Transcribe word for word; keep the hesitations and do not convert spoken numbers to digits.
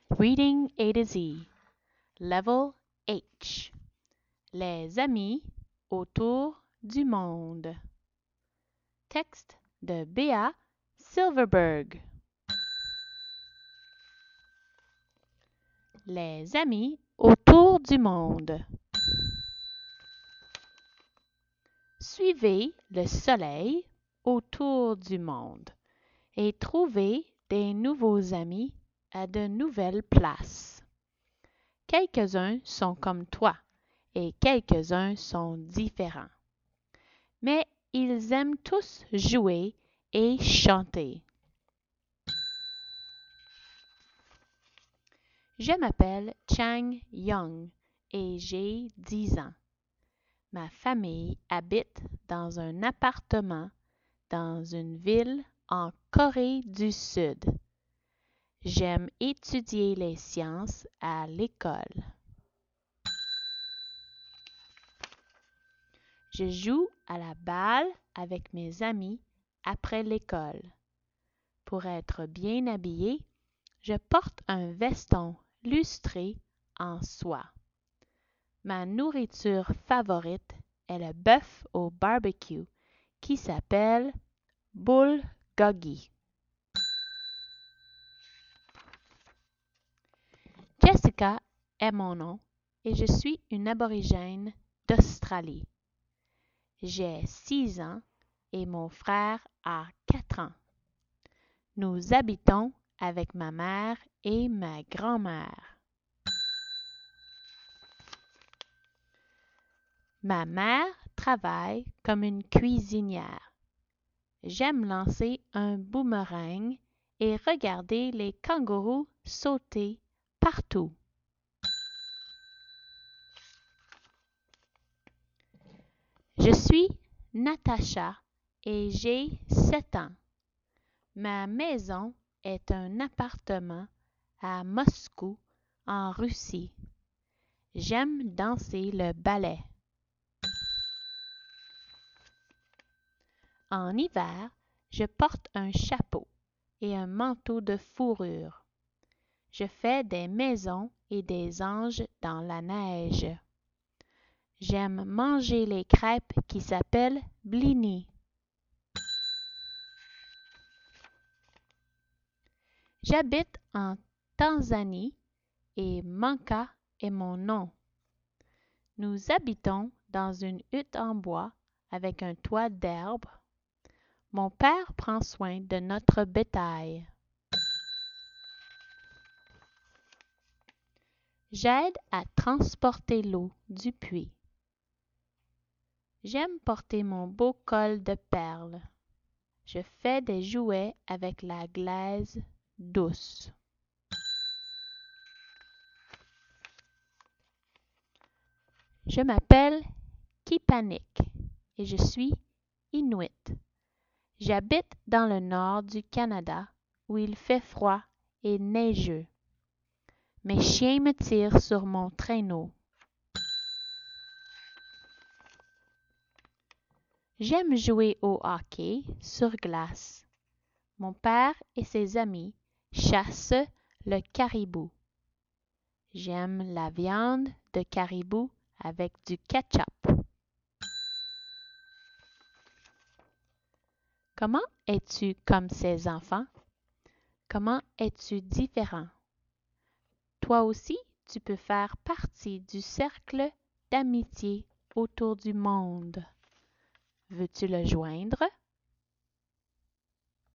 Reading A to Z. Level H. Les amis autour du monde. Texte de Béa Silverberg. Les amis autour du monde. Suivez le soleil autour du monde et trouvez des nouveaux amis à de nouvelles places. Quelques-uns sont comme toi et quelques-uns sont différents. Mais ils aiment tous jouer et chanter. Je m'appelle Chang Young et j'ai dix ans. Ma famille habite dans un appartement dans une ville en Corée du Sud. J'aime étudier les sciences à l'école. Je joue à la balle avec mes amis après l'école. Pour être bien habillé, je porte un veston lustré en soie. Ma nourriture favorite est le bœuf au barbecue qui s'appelle bulgogi. Jessica est mon nom et je suis une aborigène d'Australie. J'ai six ans et mon frère a quatre ans. Nous habitons avec ma mère et ma grand-mère. Ma mère travaille comme une cuisinière. J'aime lancer un boomerang et regarder les kangourous sauter partout. Je suis Natacha et j'ai sept ans. Ma maison est un appartement à Moscou, en Russie. J'aime danser le ballet. En hiver, je porte un chapeau et un manteau de fourrure. Je fais des maisons et des anges dans la neige. J'aime manger les crêpes qui s'appellent blini. J'habite en Tanzanie et Manka est mon nom. Nous habitons dans une hutte en bois avec un toit d'herbe. Mon père prend soin de notre bétail. J'aide à transporter l'eau du puits. J'aime porter mon beau col de perles. Je fais des jouets avec la glaise douce. Je m'appelle Kipanik et je suis Inuit. J'habite dans le nord du Canada où il fait froid et neigeux. Mes chiens me tirent sur mon traîneau. J'aime jouer au hockey sur glace. Mon père et ses amis chassent le caribou. J'aime la viande de caribou avec du ketchup. Comment es-tu comme ces enfants? Comment es-tu différent? Toi aussi, tu peux faire partie du cercle d'amitié autour du monde. Veux-tu le joindre?